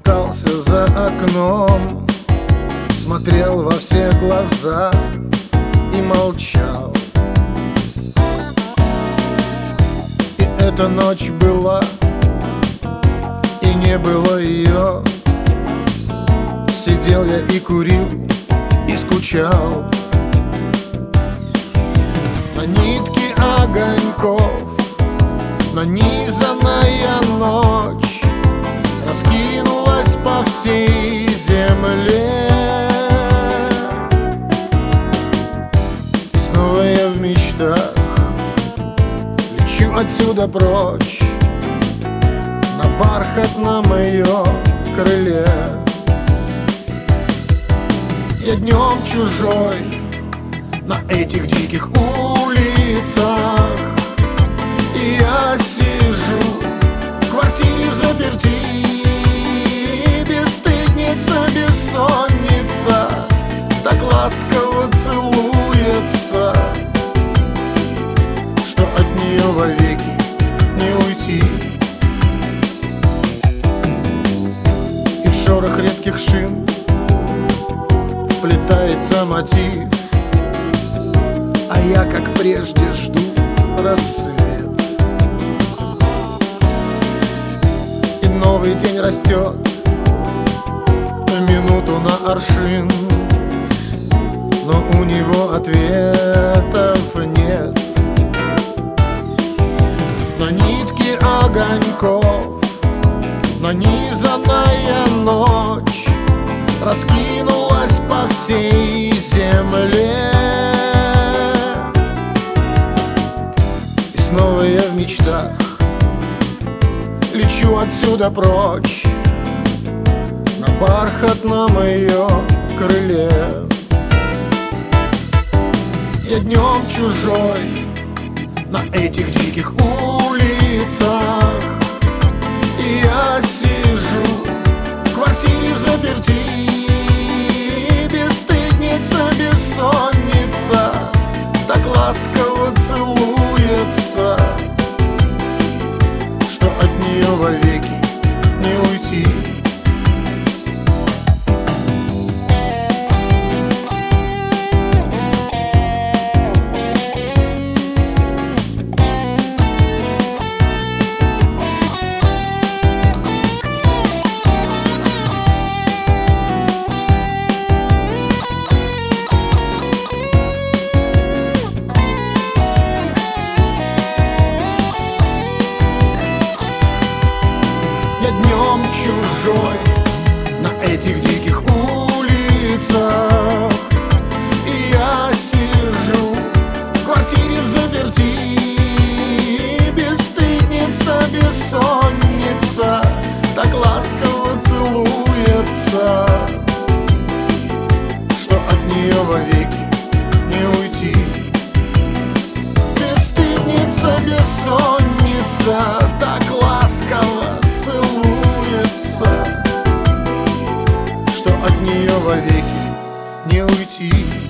топтался за окном, смотрел во все глаза и молчал. И эта ночь была, и не было ее. Сидел я и курил, и скучал. На нитке огоньков нанизанная ночь раскинулась по всей земле. Снова я в мечтах лечу отсюда прочь на бархатном ее крыле. Я днем чужой на этих диких улицах, и я сижу в квартире взаперти. Бесстыдница, бессонница так ласково целуется, что от нее вовеки не уйти. И в шорох редких шин вплетается мотив, а я, как прежде, жду рассвет. И новый день растет минуту на аршин, но у него ответов нет. На нитке огоньков нанизанная ночь раскинулась по всей земле. И снова я в мечтах лечу отсюда прочь на бархатном ее крыле. Я днем чужой на этих диких улицах, и я сижу в квартире взаперти. Бесстыдница, бессонница так ласково целуется, что от нее вовеки не уйти. Я днем чужой на этих диких улицах, и я сижу в квартире взаперти. Бесстыдница, бессонница так ласково целуется, что от нее вовеки не уйти. Бесстыдница, бессонница так ласково целуется, что от нее вовеки не уйти.